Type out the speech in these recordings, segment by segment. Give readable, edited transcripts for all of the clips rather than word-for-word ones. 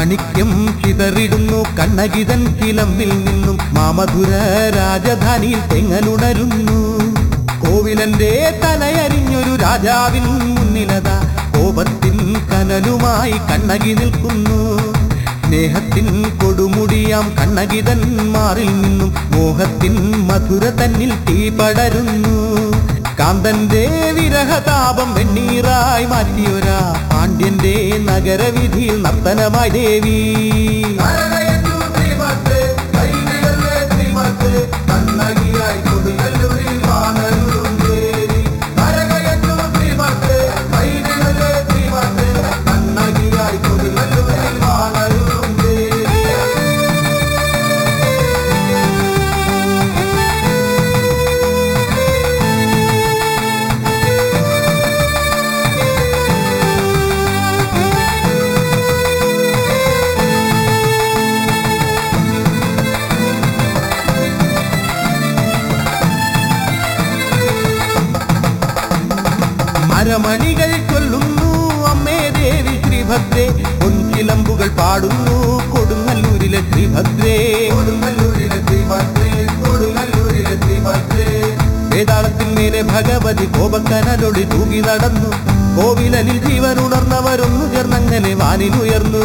മാണിക്യം ചിതറിടുന്നു കണ്ണകിതൻ കിളമ്പിൽ നിന്നും മാമധുര രാജധാനിയിൽ തെങ്ങലുണരുന്നു. കോവിലന്റെ തലയരിഞ്ഞൊരു രാജാവിൻ മുന്നിലതാ കോപത്തിൻ കനലുമായി കണ്ണകി നിൽക്കുന്നു. സ്നേഹത്തിൻ കൊടുമുടിയാം കണ്ണകിതൻ മാറിൽ നിന്നും മോഹത്തിൻ മധുര തന്നിൽ തീ പടരുന്നു. കാന്തന്റെ വിരഹതാപം വെണ്ണീറായി മാറ്റിയൊരാ പാണ്ഡ്യന്റെ നഗരവിധിയിൽ നർത്തനമായി ദേവി. മരമണികൾ ചൊല്ലുന്നു അമ്മേ ദേവി ശ്രീഭദ്രേ, പൊൻകിളമ്പുകൾ പാടുന്നു കൊടുങ്ങല്ലൂരിലെ ശ്രീഭദ്രേ. വേതാളത്തിന്മേലെ ഭഗവതി കോപക്കനലൊളി തൂകി നടന്നു. കോവിലനിൽ ജീവനുണർന്നവരൊന്നു ചേർന്നങ്ങനെ വാനിലുയർന്നു.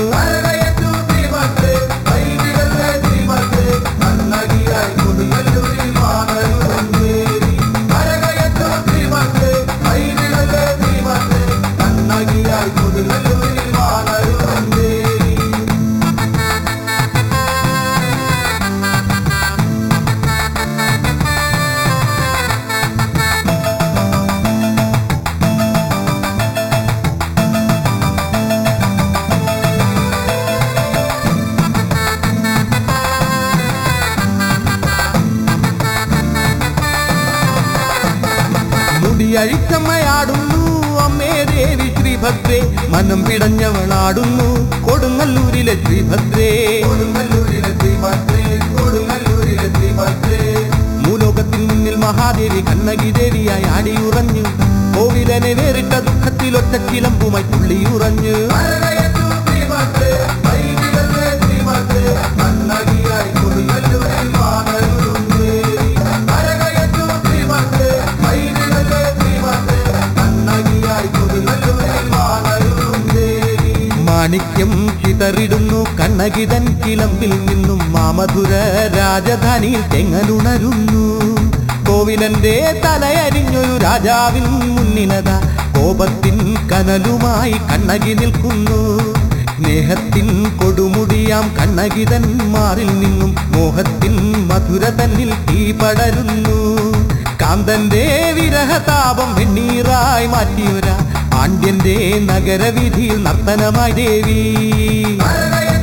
അഴിച്ചമ്മയാടുന്നു അമ്മേ ദേവി ശ്രീഭദ്രേ, മനം പിടഞ്ഞവളാടുന്നു കൊടുങ്ങല്ലൂരിലെ ശ്രീഭദ്രേ. മൂലോകത്തിൻ മുന്നിൽ മഹാദേവി കണ്ണകി ദേവിയായി ആടിയുറഞ്ഞു. കോവിലനെ വേറിട്ട ദുഃഖത്തിൽ ഒറ്റ ചിലമ്പുമായി തുള്ളിയുറഞ്ഞു. മാണിക്യം ചിതറിടുന്നു കണ്ണകിതൻ കിളമ്പിൽ നിന്നും മാമധുര രാജധാനിയിൽ തെങ്ങലുണരുന്നു. കോവിലന്റെ തലയരിഞ്ഞൊരു രാജാവിൻ മുന്നിലതാ കോപത്തിൻ കനലുമായി കണ്ണകി നിൽക്കുന്നു. സ്നേഹത്തിൻ കൊടുമുടിയാം കണ്ണകിതൻ മാറിൽ നിന്നും മോഹത്തിൻ മധുര തന്നിൽ തീ പടരുന്നു. കാന്തന്റെ വിരഹതാപം വെണ്ണീറായി മാറ്റിയൊരാ പാണ്ഡ്യന്റെ നഗരവിധിയിൽ നർത്തനമായി ദേവി.